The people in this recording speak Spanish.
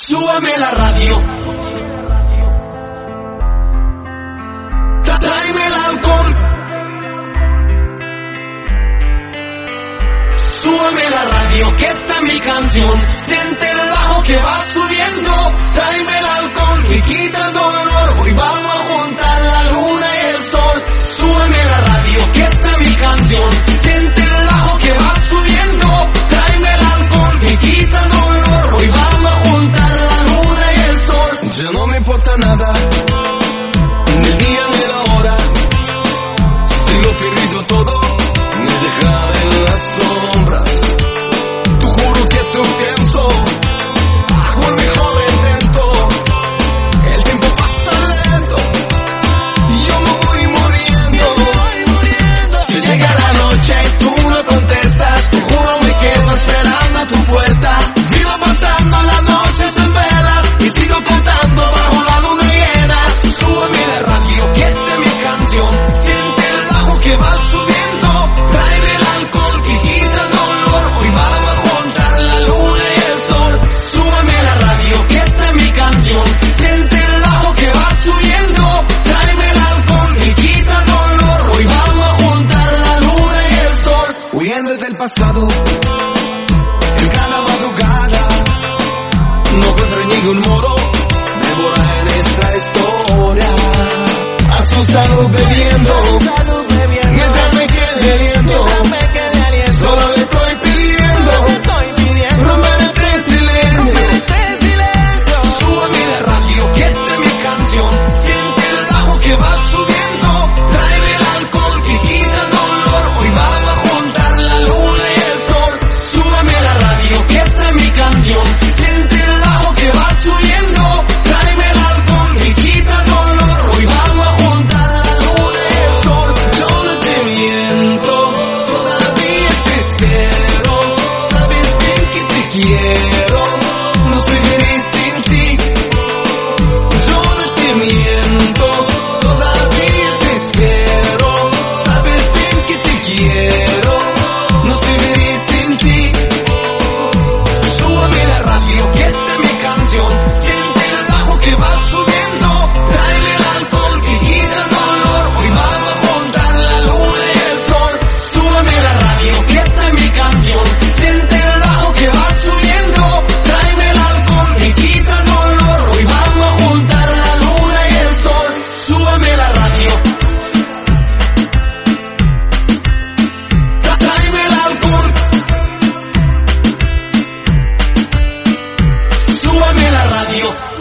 Súbeme la radio. Tráeme el alcohol. Súbeme la radio, que esta es mi canción. Siente el bajo que va subiendo. Tráeme el alcohol y quita el dolor. Hoy vamos a juntar la luna y el sol. Súbeme la radio, que esta es mi canción. Siente el bajo que va subiendo. Tráeme el alcohol y quita el dolor. Hoy vamos a juntar la luna y el sol. Ya no me importa nada, ni el día ni la hora. Si lo he perdido todo, me deja en las sombras. Tú juro que te pienso, hago el mejor intento. El tiempo pasa lento y yo me voy muriendo. Si llega la noche y tú no contestas, te juro me quedo esperando a tu puerta. Vivo pasando las noches en vela y sigo contando bajo la luna llena. Súbeme la radio, que esta es mi canción. Siente el bajo que va subiendo. Tráeme el alcohol que quita el dolor. Hoy vamos a juntar la luna y el sol. Súbeme la radio, que esta es mi canción. Siente el bajo que va subiendo. Tráeme el alcohol que quita el dolor. Hoy vamos a juntar la luna y el sol. Huyendo del pasado, en cada madrugada, no encuentro ningún modo de borrar en esta historia. Asustado bebiendo, mientras me quede aliento, solo le estoy pidiendo, romper este silencio. Súbeme la radio, que esta es mi canción. Siente el bajo que va subiendo. Tráeme el alcohol que quita el dolor. Hoy vamos a juntar la luna y el sol. Súbeme la radio, que esta es mi canción. Siente el bajo que va subiendo. Tráeme el alcohol que quita el dolor. Hoy vamos a juntar la luna y el sol. Yo no te miento, todavía te espero. Sabes bien que te quiero, no seguiré sin ti. Yo no te miento, todavía te espero. Sabes bien que te quiero, no seguiré sin ti. Súbeme la radio, que esta es mi canción. Siente el bajo que va subiendo. Tráeme el alcohol que quita el dolor. Hoy vamos a juntar la luna y el sol. Súbeme la radio, que esta es mi canción. Siente el bajo que va subiendo. Tráeme el alcohol que quita el dolor. Hoy vamos a juntar la luna y el sol. Súbeme la radio. Tráeme el alcohol. Súbeme la radio.